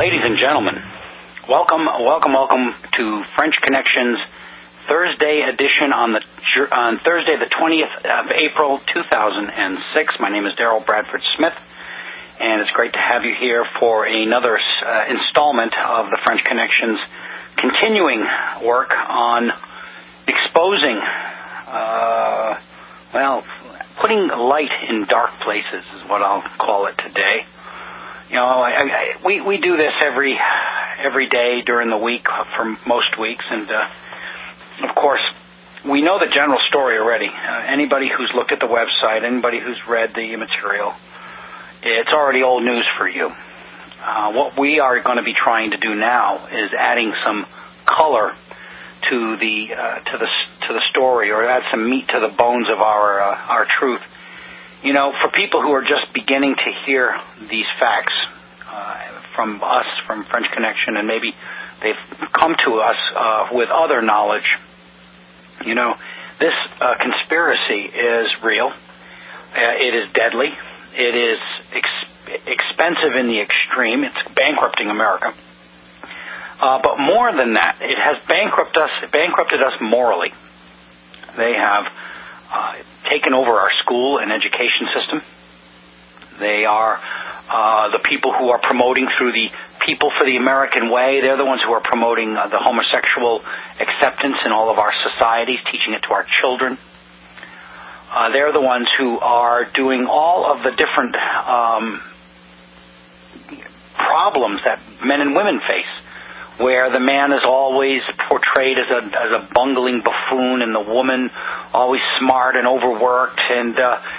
Ladies and gentlemen, welcome to French Connections Thursday edition on Thursday the 20th of April 2006. My name is Daryl Bradford Smith, and it's great to have you here for another installment of the French Connections continuing work on exposing, putting light in dark places is what I'll call it today. You know, we do this every day during the week for most weeks, and of course, we know the general story already. Anybody who's looked at the website, anybody who's read the material, it's already old news for you. What we are going to be trying to do now is adding some color to the story, or add some meat to the bones of our truth. You know, for people who are just beginning to hear these facts from us, from French Connection, and maybe they've come to us with other knowledge, you know, this conspiracy is real. It is deadly. It is expensive in the extreme. It's bankrupting America. But more than that, it has bankrupted us morally. They have taken over our school and education system. They are the people who are promoting through the People for the American Way. They're the ones who are promoting the homosexual acceptance in all of our societies, teaching it to our children. They're the ones who are doing all of the different problems that men and women face, where the man is always portrayed as a bungling buffoon, and the woman always smart and overworked, and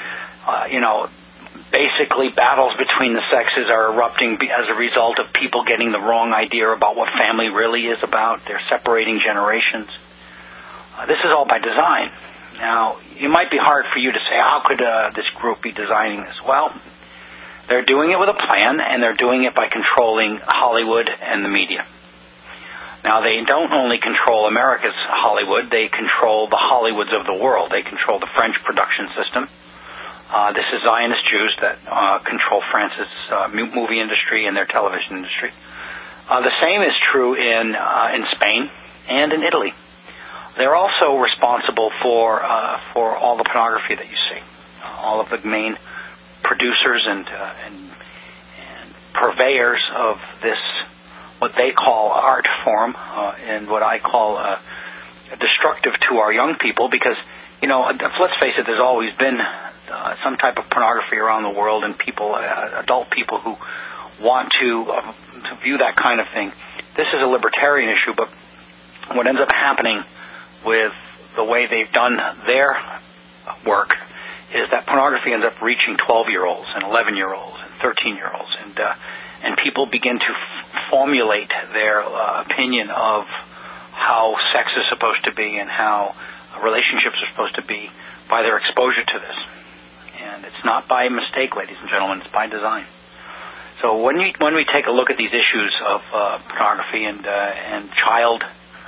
basically battles between the sexes are erupting as a result of people getting the wrong idea about what family really is about. They're separating generations. This is all by design. Now, it might be hard for you to say, how could this group be designing this? Well, they're doing it with a plan, and they're doing it by controlling Hollywood and the media. Now, they don't only control America's Hollywood, they control the Hollywoods of the world. They control the French production system. This is Zionist Jews that control France's movie industry and their television industry. The same is true in Spain and in Italy. They're also responsible for all the pornography that you see. All of the main producers and purveyors of this, what they call art form, and what I call destructive to our young people, because, you know, let's face it, there's always been some type of pornography around the world, and people, adult people who want to view that kind of thing. This is a libertarian issue, but what ends up happening with the way they've done their work is that pornography ends up reaching 12-year-olds and 11-year-olds and 13-year-olds, and people begin to formulate their opinion of how sex is supposed to be and how relationships are supposed to be by their exposure to this. And it's not by mistake, ladies and gentlemen, it's by design. So when we take a look at these issues of pornography and child,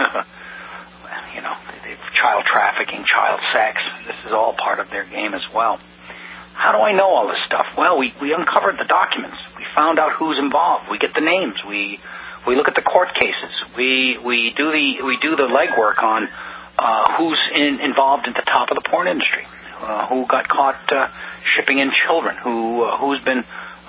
child trafficking, child sex, this is all part of their game as well. How do I know all this stuff? Well, we uncovered the documents. We found out who's involved. We get the names. We look at the court cases. We do the legwork on who's involved at the top of the porn industry, who got caught shipping in children, who's been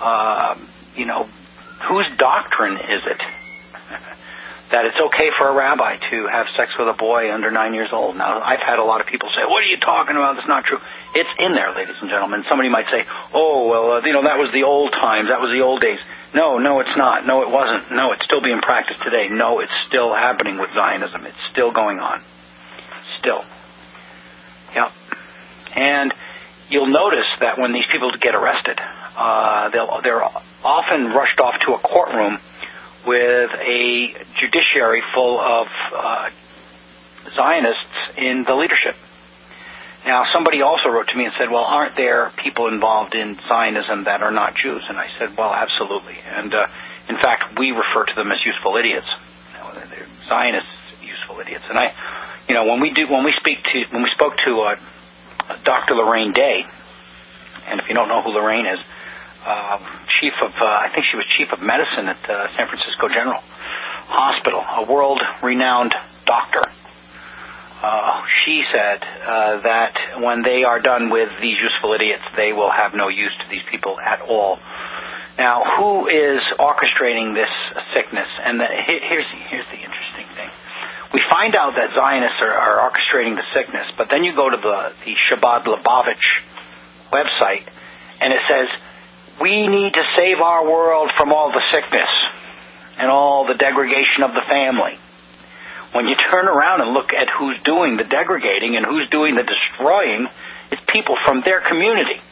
whose doctrine is it that it's okay for a rabbi to have sex with a boy under 9 years old? Now, I've had a lot of people say, what are you talking about? That's not true. It's in there, ladies and gentlemen. Somebody might say, that was the old times. That was the old days. No, it's not. No, it wasn't. No, it's still being practiced today. No, it's still happening with Zionism. It's still going on. Still. Yep. And you'll notice that when these people get arrested, they're often rushed off to a courtroom with a judiciary full of Zionists in the leadership. Now, somebody also wrote to me and said, well, aren't there people involved in Zionism that are not Jews? And I said, well, absolutely. And in fact, we refer to them as useful idiots. They're Zionists, useful idiots. And when we spoke to Dr. Lorraine Day, and if you don't know who Lorraine is, I think she was chief of medicine at San Francisco General Hospital, a world-renowned doctor. She said that when they are done with these useful idiots, they will have no use to these people at all. Now, who is orchestrating this sickness? And here's the interesting thing. We find out that Zionists are orchestrating the sickness, but then you go to the Chabad Lubavitch website, and it says, we need to save our world from all the sickness and all the degradation of the family. When you turn around and look at who's doing the degrading and who's doing the destroying, it's people from their community.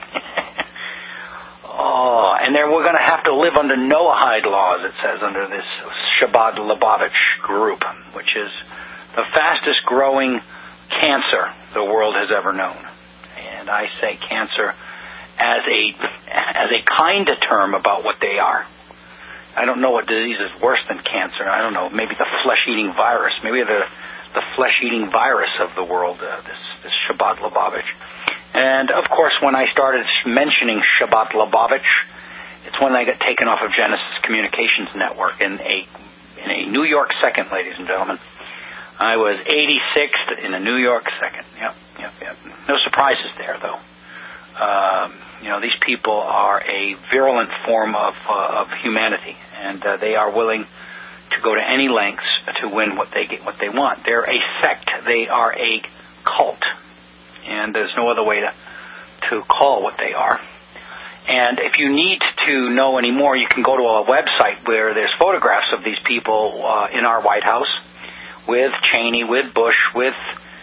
And then we're going to have to live under Noahide laws, it says, under this Chabad Lubavitch group, which is the fastest growing cancer the world has ever known. And I say cancer as a kind of term about what they are. I don't know what disease is worse than cancer. I don't know. Maybe the flesh-eating virus. Maybe the flesh-eating virus of the world, this Chabad Lubavitch. And, of course, when I started mentioning Chabad Lubavitch, it's when I got taken off of Genesis Communications Network in a New York second, ladies and gentlemen. I was 86th in a New York second. Yep. No surprises there, though. These people are a virulent form of humanity, and they are willing to go to any lengths to win what they want. They're a sect. They are a cult, and there's no other way to call what they are. And if you need to know any more, you can go to a website where there's photographs of these people in our White House, with Cheney, with Bush, with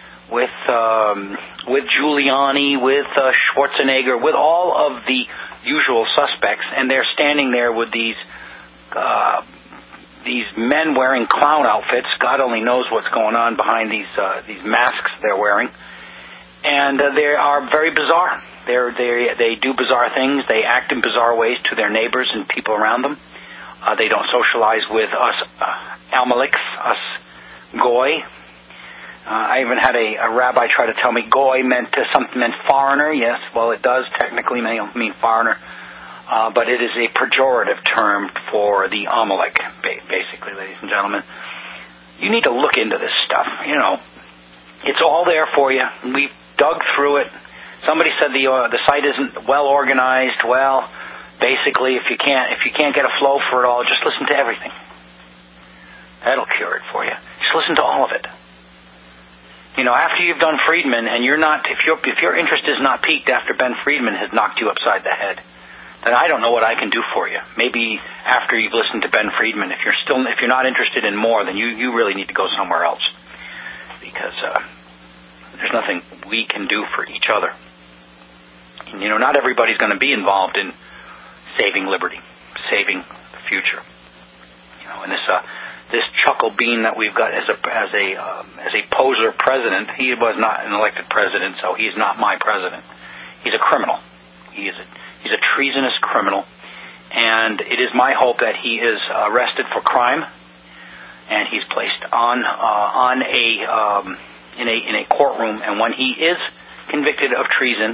Giuliani, with Schwarzenegger, with all of the usual suspects, and they're standing there with these men wearing clown outfits. God only knows what's going on behind these masks they're wearing, and they are very bizarre. They do bizarre things. They act in bizarre ways to their neighbors and people around them. They don't socialize with us Amaleks, us Goy. I even had a rabbi try to tell me Goy meant foreigner. Yes, well, it does technically mean foreigner, but it is a pejorative term for the Amalek, basically, ladies and gentlemen. You need to look into this stuff. It's all there for you. We've dug through it. Somebody said the site isn't well organized. Well, basically, if you can't get a flow for it all, just listen to everything. That'll cure it for you. Just listen to all of it. After you've done Friedman and if your interest is not piqued after Ben Friedman has knocked you upside the head, then I don't know what I can do for you. Maybe after you've listened to Ben Friedman, if you're not interested in more, then you really need to go somewhere else, because there's nothing we can do for each other. And, not everybody's going to be involved in saving liberty, saving the future. And this Chuckle Bean that we've got as a poser president, he was not an elected president, so he's not my president. He's a criminal. He's a treasonous criminal, and it is my hope that he is arrested for crime, and he's placed in a courtroom. And when he is convicted of treason,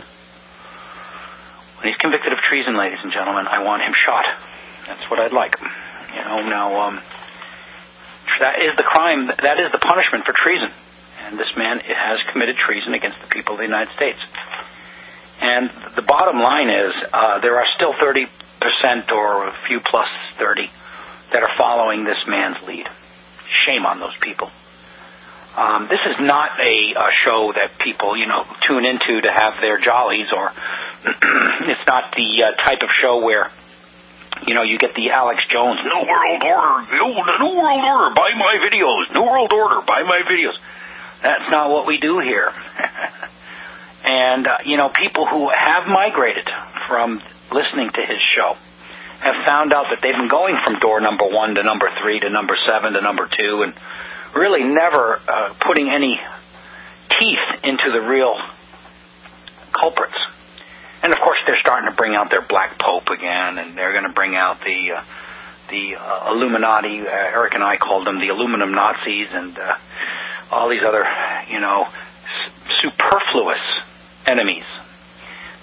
ladies and gentlemen, I want him shot. That's what I'd like. Now. That is the crime. That is the punishment for treason. And this man has committed treason against the people of the United States. And the bottom line is there are still 30% or a few plus 30 that are following this man's lead. Shame on those people. This is not a show that people, tune into to have their jollies, or it's not the type of show where you get the Alex Jones, New World Order, New World Order, buy my videos, New World Order, buy my videos. That's not what we do here. And, people who have migrated from listening to his show have found out that they've been going from door number 1 to number 3 to number 7 to number 2, and really never putting any teeth into the real culprits. And, of course, they're starting to bring out their black pope again, and they're going to bring out the Illuminati. Eric and I called them the aluminum Nazis, and all these other, superfluous enemies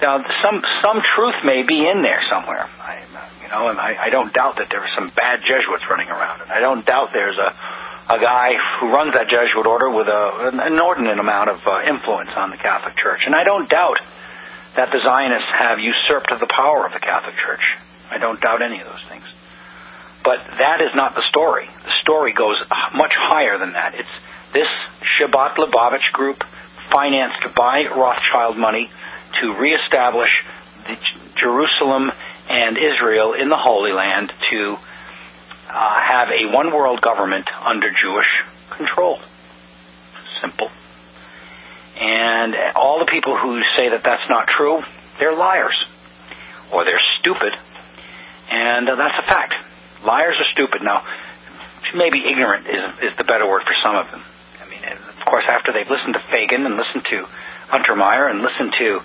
Now, some truth may be in there somewhere. I don't doubt that there are some bad Jesuits running around. I don't doubt there's a guy who runs that Jesuit order with an inordinate amount of influence on the Catholic Church. And I don't doubt that the Zionists have usurped the power of the Catholic Church. I don't doubt any of those things. But that is not the story. The story goes much higher than that. It's this Shabbat Lubavitch group financed by Rothschild money to reestablish Jerusalem and Israel in the Holy Land to have a one-world government under Jewish control. Simple. And all the people who say that that's not true, they're liars. Or they're stupid. And that's a fact. Liars are stupid. Now, maybe ignorant is the better word for some of them. I mean, of course, after they've listened to Fagin and listened to Untermeyer and listened to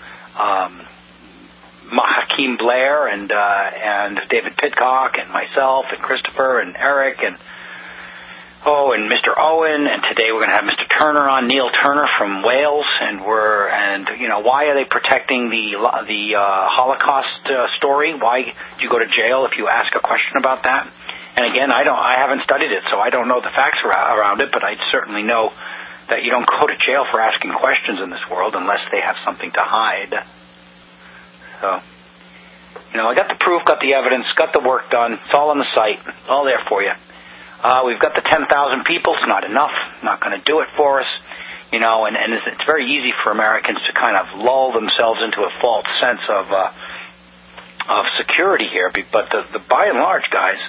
Hakeem Blair and David Pidcock and myself and Christopher and Eric and Mr. Owen, and today we're going to have Mr. Turner on, Neil Turner from Wales, and why are they protecting the Holocaust story? Why do you go to jail if you ask a question about that? And again, I haven't studied it, so I don't know the facts around it, but I certainly know that you don't go to jail for asking questions in this world unless they have something to hide. So, I got the proof, got the evidence, got the work done. It's all on the site, all there for you. We've got the 10,000 people. It's not enough. Not going to do it for us. And it's very easy for Americans to kind of lull themselves into a false sense of security here. But the by and large, guys,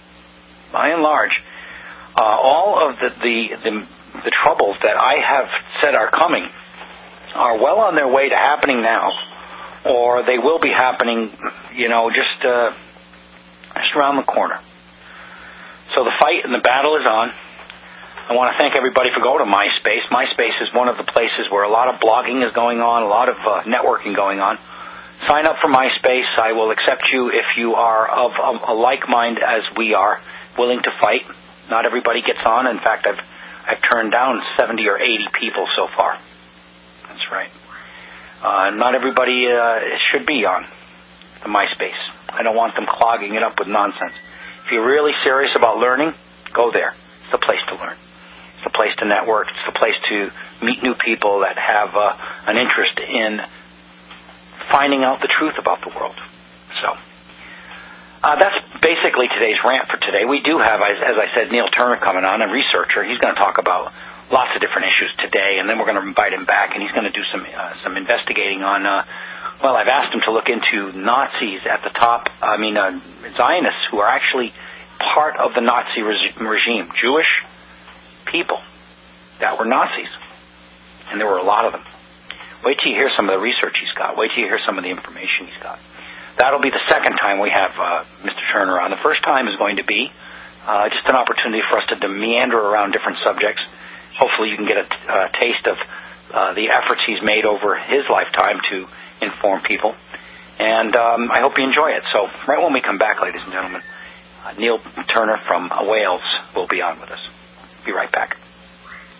all of the troubles that I have said are coming are well on their way to happening now, or they will be happening, just around the corner. So the fight and the battle is on. I want to thank everybody for going to MySpace. MySpace is one of the places where a lot of blogging is going on, a lot of networking going on. Sign up for MySpace. I will accept you if you are of a like mind as we are, willing to fight. Not everybody gets on. In fact, I've turned down 70 or 80 people so far. That's right. Not everybody should be on the MySpace. I don't want them clogging it up with nonsense. If you're really serious about learning, go there. It's the place to learn. It's the place to network. It's the place to meet new people that have an interest in finding out the truth about the world. So that's basically today's rant for today. We do have, as I said, Neil Turner coming on, a researcher. He's going to talk about lots of different issues today, and then we're going to invite him back, and he's going to do some investigating on, I've asked him to look into Nazis at the top, Zionists who are actually part of the Nazi regime, Jewish people that were Nazis, and there were a lot of them. Wait till you hear some of the research he's got. Wait till you hear some of the information he's got. That'll be the second time we have Mr. Turner on. The first time is going to be just an opportunity for us to meander around different subjects. Hopefully you can get a taste of the efforts he's made over his lifetime to inform people. And I hope you enjoy it. So right when we come back, ladies and gentlemen, Neil Turner from Wales will be on with us. Be right back.